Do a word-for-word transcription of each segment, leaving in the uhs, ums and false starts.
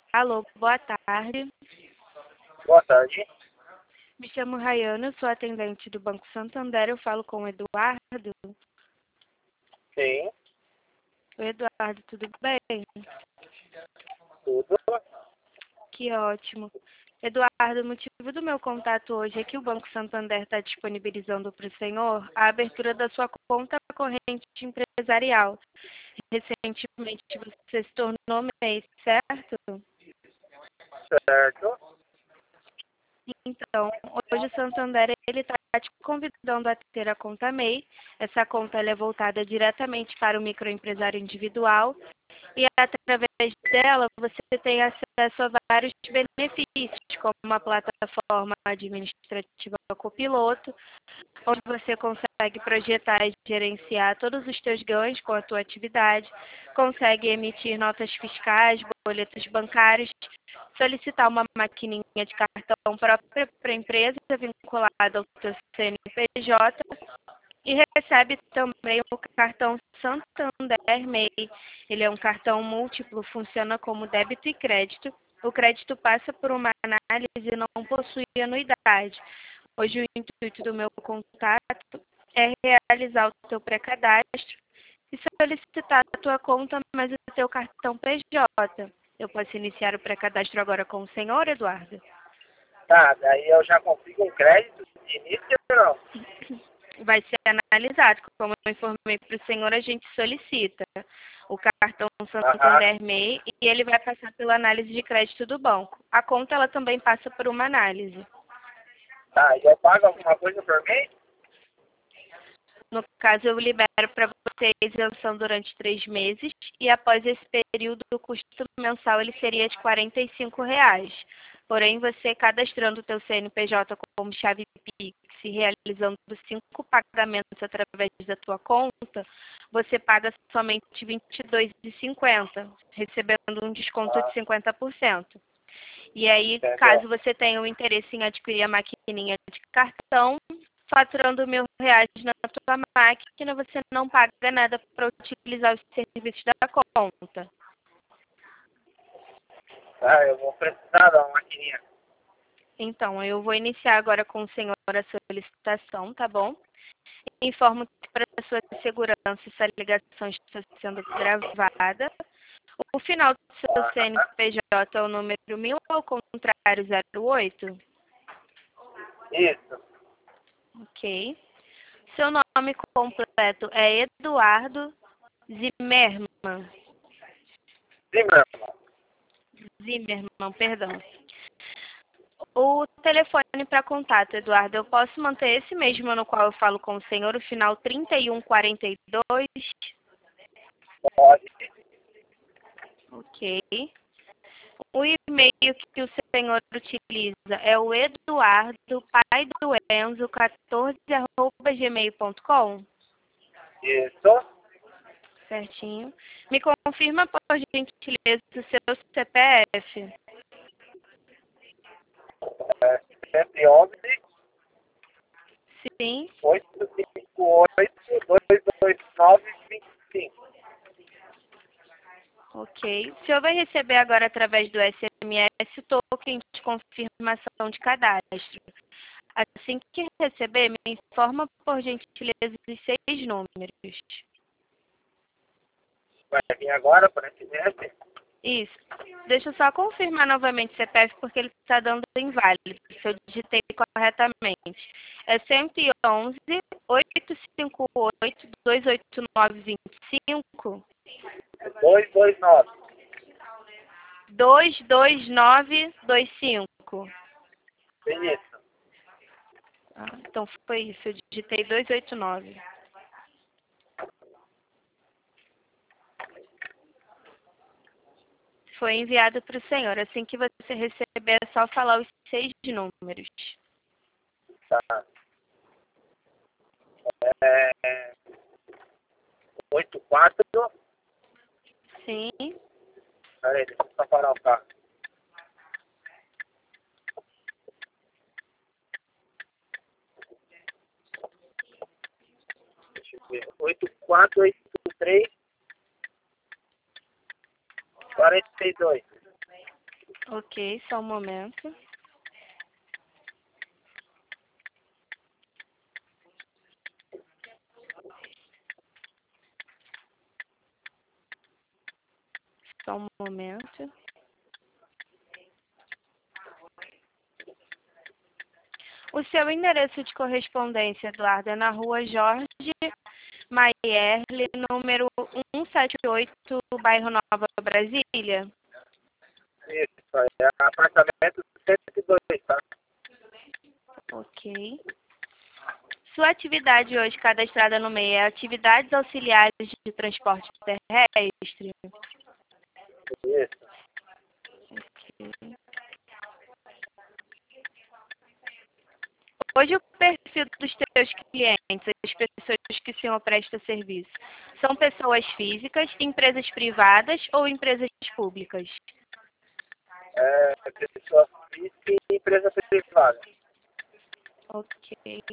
Alô, boa tarde. Boa tarde. Me chamo Rayana, sou atendente do Banco Santander. Eu falo com o Eduardo. Sim, Oi, Eduardo, tudo bem? tudo. Que ótimo. Eduardo, o motivo do meu contato hoje é que o Banco Santander está disponibilizando para o senhor a abertura da sua conta corrente empresarial. Recentemente você se tornou MEI, certo? Certo. Então, hoje o Santander ele está te convidando a ter a conta MEI. Essa conta ela é voltada diretamente para o microempresário individual e através dela você tem acesso a vários benefícios, como uma plataforma administrativa copiloto, onde você consegue projetar e gerenciar todos os seus ganhos com a tua atividade, consegue emitir notas fiscais, boletos bancários, solicitar uma maquininha de cartão própria para a empresa vinculada ao teu C N P J e recebe também o cartão Santander MEI. Ele é um cartão múltiplo, funciona como débito e crédito. O crédito passa por uma análise e não possui anuidade. Hoje o intuito do meu contato é realizar o teu pré-cadastro e solicitar a tua conta, mas o teu cartão P J. Eu posso iniciar o pré-cadastro agora com o senhor, Eduardo? Tá, daí eu já consigo um crédito de início ou não? Vai ser analisado. Como eu informei para o senhor, a gente solicita o cartão Aham. Santander MEI e ele vai passar pela análise de crédito do banco. A conta ela também passa por uma análise. Tá, e eu pago alguma coisa por mês? No caso, eu libero para você a isenção durante três meses e após esse período, o custo mensal ele seria de quarenta e cinco reais. Porém, você cadastrando o teu C N P J como chave Pix e realizando cinco pagamentos através da tua conta, você paga somente vinte e dois reais e cinquenta centavos, recebendo um desconto de Ah, cinquenta por cento. E aí, entendeu? caso você tenha o interesse em adquirir a maquininha de cartão, faturando mil reais na tua máquina, você não paga nada para utilizar os serviços da conta. Tá, eu vou precisar da maquininha. Então, eu vou iniciar agora com o senhor a solicitação, tá bom? Informo que para a sua segurança essa ligação está sendo gravada. O final do seu Aham. C N P J é o número mil ou ao contrário zero oito? Isso. Ok. Seu nome completo é Eduardo Zimmermann. Sim, meu irmão. Zimmermann, perdão. O telefone para contato, Eduardo, eu posso manter esse mesmo no qual eu falo com o senhor, o final trinta e um quarenta e dois? Pode. Ok. O e-mail que o senhor utiliza é o eduardo, pai do Enzo, quatorze, arroba gmail ponto com? Isso. Certinho. Me confirma, por gentileza, o seu C P F. É cento e onze, Sim. oitocentos e cinquenta e oito, duzentos e vinte e nove, vinte e cinco. Ok. O senhor vai receber agora, através do S M S, o token de confirmação de cadastro. Assim que receber, me informa, por gentileza, os seis números. Vai vir agora para esse mês? Isso. Deixa eu só confirmar novamente o C P F, porque ele está dando inválido, se eu digitei corretamente. É cento e onze, oitocentos e cinquenta e oito, duzentos e oitenta e nove, vinte e cinco, duzentos e vinte e nove. dois dois nove dois cinco. Isso. Ah, então foi isso, eu digitei duzentos e oitenta e nove. Foi enviado para o senhor. Assim que você receber, é só falar os seis números. Tá. É, oitenta e quatro. Sim, Peraí, deixa eu só parar o carro. Deixa eu ver. oito quatro oito três, quarenta e dois. Ok, só um momento. Só um momento. O seu endereço de correspondência, Eduardo, é na rua Jorge Maierle, número cento e setenta e oito, bairro Nova Brasília? Isso, é apartamento cento e dois, tá? Ok. Sua atividade hoje cadastrada no MEI é atividades auxiliares de transporte terrestre? Isso. Ok. Hoje o perfil dos teus clientes, as pessoas que o senhor presta serviço, são pessoas físicas, empresas privadas ou empresas públicas? É, pessoa física e empresa privada. Ok.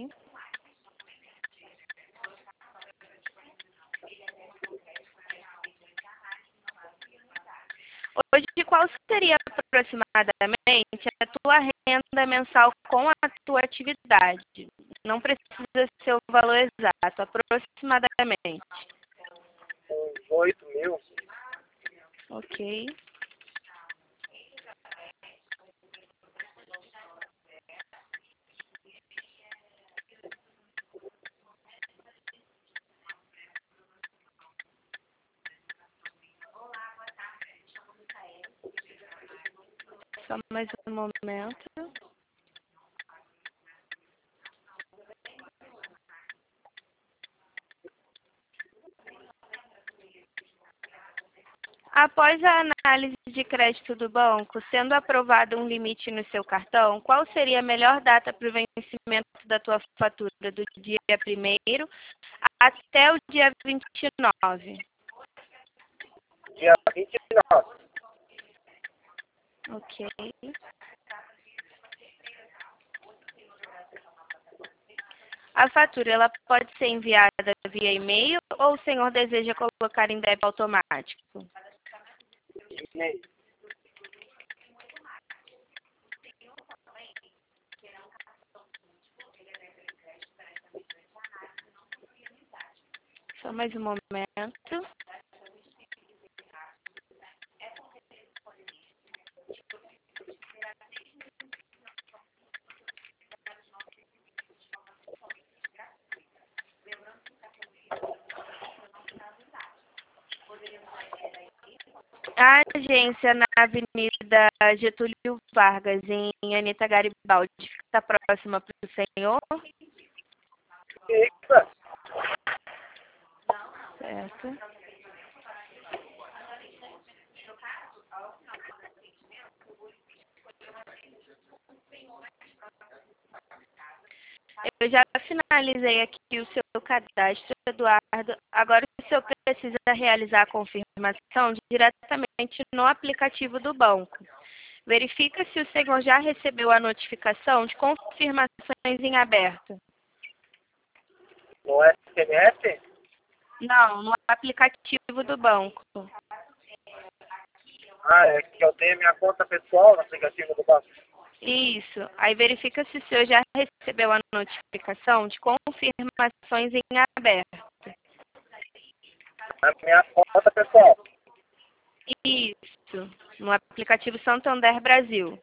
Hoje, qual seria aproximadamente a tua renda mensal com a tua atividade? Não precisa ser o valor exato, aproximadamente. Uns oito mil. Ok. Só mais um momento. Após a análise de crédito do banco, sendo aprovado um limite no seu cartão, qual seria a melhor data para o vencimento da tua fatura? Do dia primeiro até o dia vinte e nove. Dia vinte e nove. Ok. A fatura ela pode ser enviada via e-mail ou o senhor deseja colocar em débito automático? E-mail. Só mais um momento. A agência na Avenida Getúlio Vargas, em Anita Garibaldi, está próxima para o senhor? Fixa. Certo. Eu já finalizei aqui o seu cadastro, Eduardo. Agora o senhor precisa realizar a confirmação diretamente no aplicativo do banco. Verifica se o senhor já recebeu a notificação de confirmações em aberto. No S M S? Não, no aplicativo do banco. Ah, é que eu tenho minha conta pessoal no aplicativo do banco. Isso. Aí verifica se o senhor já recebeu a notificação de confirmações em aberto. Na minha conta pessoal. Isso. No aplicativo Santander Brasil.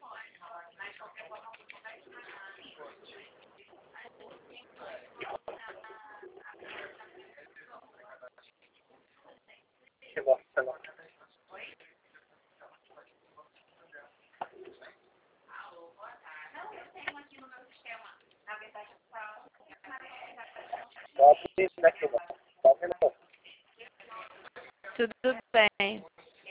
Que bosta, não. Só abrir aqui, mano. Só um minuto. Tudo bem.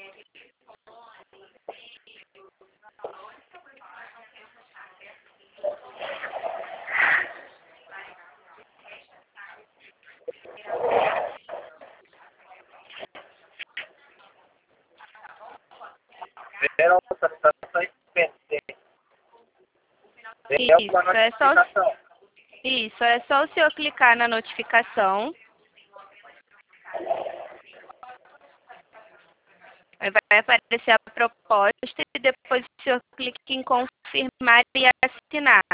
Verão, tá tá pendente. Tem Isso, uma é só, notificação. isso, é só o senhor clicar na notificação. Aí vai aparecer a proposta e depois o senhor clica em confirmar e assinar.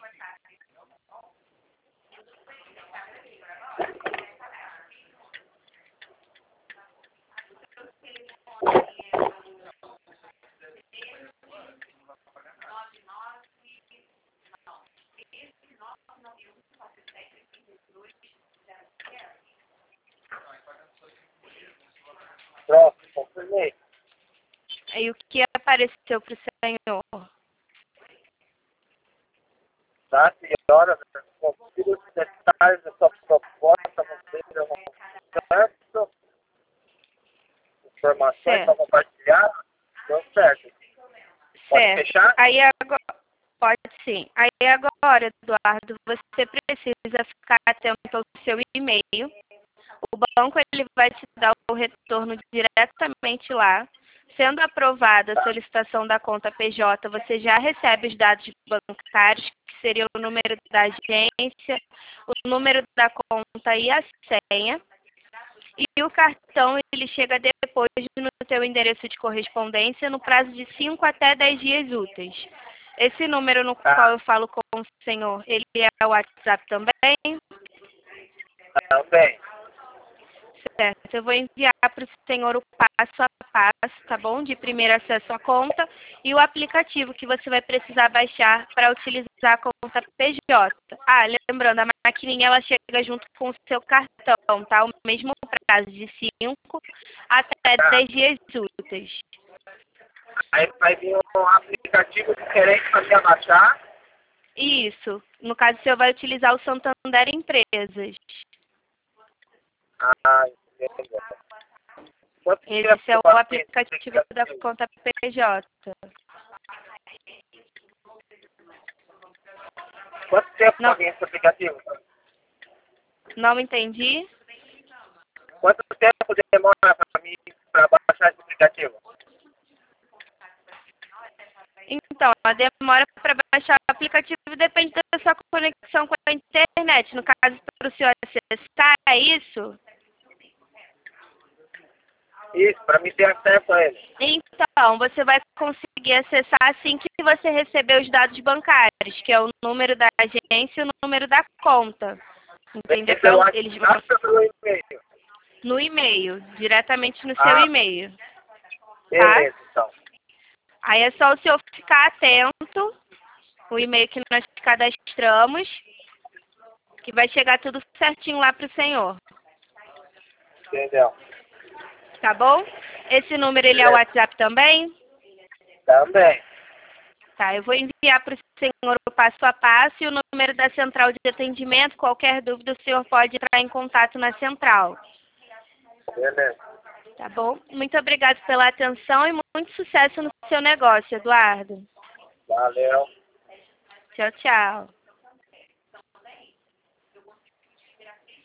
Pronto, confirmei. Aí o que apareceu para o senhor? Tá, senhora, confira os detalhes da sua proposta, você deu um certo, informações Certo. para compartilhar, deu certo. Pode Certo. fechar? Aí agora, pode sim. Aí agora, Eduardo, você precisa ficar atento ao seu e-mail. O banco ele vai te dar o retorno diretamente lá. Sendo aprovada a solicitação da conta P J, você já recebe os dados bancários, que seria o número da agência, o número da conta e a senha. E o cartão ele chega depois no seu endereço de correspondência no prazo de cinco até dez dias úteis. Esse número no qual eu falo com o senhor, ele é o WhatsApp também? Também. Certo, eu vou enviar para o senhor o passo a passo, tá bom? De primeiro acesso à conta e o aplicativo que você vai precisar baixar para utilizar a conta P J. Ah, lembrando, a maquininha ela chega junto com o seu cartão, tá? O mesmo prazo de cinco até dez dias úteis. Aí vai vir um aplicativo diferente para você baixar. Isso. No caso, o senhor vai utilizar o Santander Empresas. Ah, entendeu. Quanto Esse tempo é o para aplicativo da conta P J. Quanto tempo Não. para vir esse aplicativo? Não entendi? Quanto tempo demora para mim para baixar esse aplicativo? Então, a demora para baixar o aplicativo depende da sua conexão com a internet. No caso, para o senhor acessar, é isso? Isso, para mim ter acesso a ele. Então, você vai conseguir acessar assim que você receber os dados bancários, que é o número da agência e o número da conta. Entendeu? Pelo Eles vão WhatsApp ou pelo e-mail? no e-mail, diretamente no seu Ah. e-mail. Beleza, então. Aí é só o senhor ficar atento, o e-mail que nós cadastramos, que vai chegar tudo certinho lá para o senhor. Entendeu? Tá bom? Esse número, ele é o WhatsApp também? Também. Tá, eu vou enviar para o senhor o passo a passo e o número da central de atendimento. Qualquer dúvida, o senhor pode entrar em contato na central. Beleza. Tá bom? Muito obrigada pela atenção e muito sucesso no seu negócio, Eduardo. Valeu. Tchau, tchau.